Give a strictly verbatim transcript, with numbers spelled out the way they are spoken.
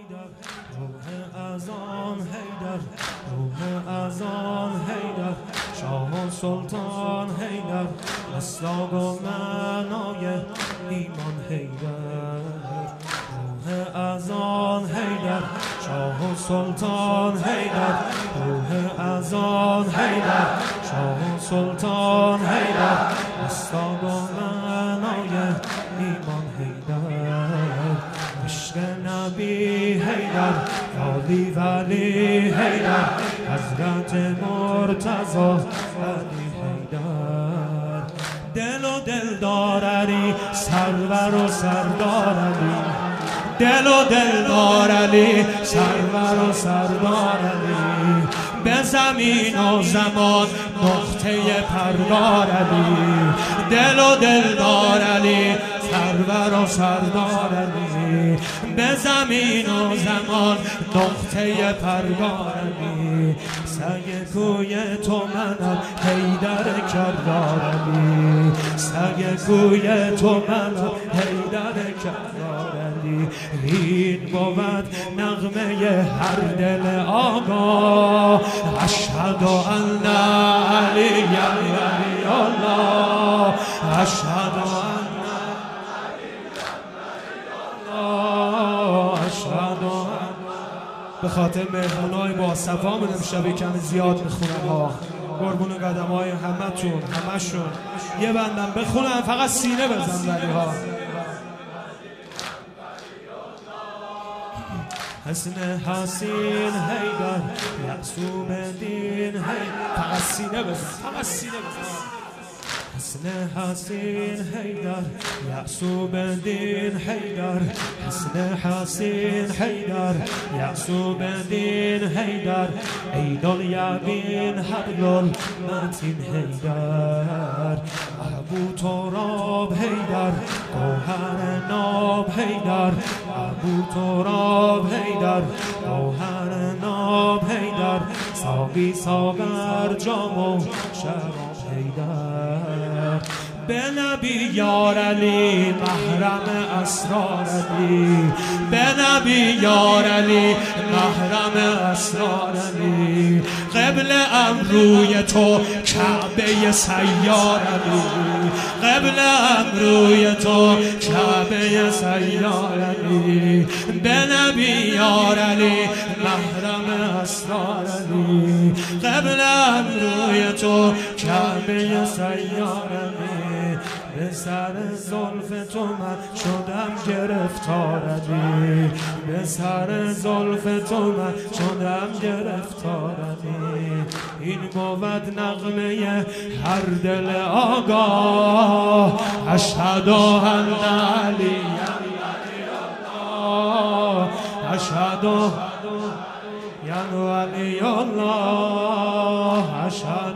حیدر، روح اعظم حیدر، روح اعظم حیدر، شاه و سلطان حیدر، اصلاح و معنای ایمان حیدر. روح اعظم حیدر، شاه و سلطان حیدر، روح اعظم حیدر، شاه و سلطان حیدر، اصلاح و معنای ایمان حیدر. عشق نبی حیدر، علی ولی حیدر، حضرت مرتضی علی حیدر. دل و دلدار علی، سرور و سردار علی، دل و دلدار علی، سرور و سردار علی، به زمین و زمان نقطه پرگار علی، دل و دلدار علی، سرور و سردار علی، به زمین و زمان نقطه پرگار علی. سگ کوی تو منم حیدر کردار علی، سگ کوی تو منم حیدر کردار علی. این بود نغمه هر دل آگاه، اشهد ان علی ولی الله، اشهد ان به خاطر مهمونای با صفامون امشب کم زیاد میخونن ها. قربون قدم های همه تون، همه شون یه بندم بخونن، فقط سینه بزن ولی ها. حسن حسین حیدر، معصوم دین حیدر، فقط سینه بزن، فقط سینه بزن. حسن حسین حیدر، یعصوب دین حیدر، حسن حسین حیدر، یعصوب دین حیدر، عین الیقین حبل المتین حیدر. ابو تراب حیدر، گوهر ناب حیدر، ابو تراب حیدر، گوهر ناب حیدر، ساقی ساغر جام و شراب حیدر. به نبی یار علی، محرم اسرار علی، به نبی یار علی، محرم اسرار علی. قبل امروی تو کعبه سیار علی، قبل امروی تو کعبه سیار علی. به نبی یار علی، محرم اسرار علی، قبل امروی تو کعبه سیار علی. به سر زلف تو من شدم گرفتار علی، به سر زلف تو من شدم گرفتار علی. این بود نغمه هر دل آگاه، اشهد ان علی الله، اشهد ان ولی الله، اشهد